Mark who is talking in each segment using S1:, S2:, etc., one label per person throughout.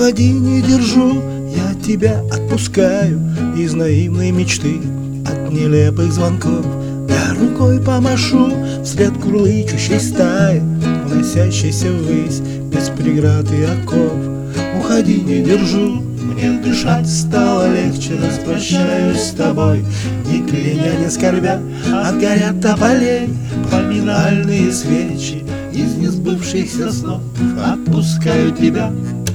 S1: Уходи, не держу, я тебя отпускаю из наивной мечты, от нелепых звонков. Я рукой помашу вслед курлычущей стаи, уносящейся ввысь без преград и оков. Уходи, не держу, мне дышать стало легче, распрощаюсь с тобой, не кляня, не скорбя. От горят тополей поминальные свечи, из несбывшихся снов отпускаю тебя.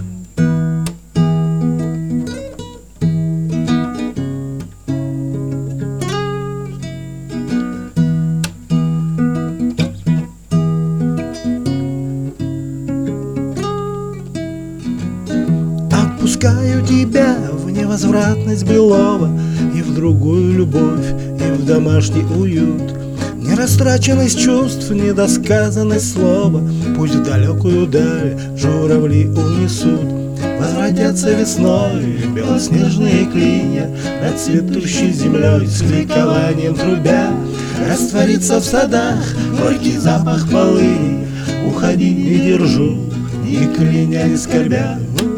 S1: Отпускаю тебя в невозвратность былого, и в другую любовь, и в домашний уют. Нерастраченность чувств, недосказанность слова, пусть в далекую даль журавли унесут. Возвратятся весной белоснежные клинья над цветущей землей с ликованием трубя. Растворится в садах горький запах полыни. Уходи, не держу, ни кляня, ни скорбя.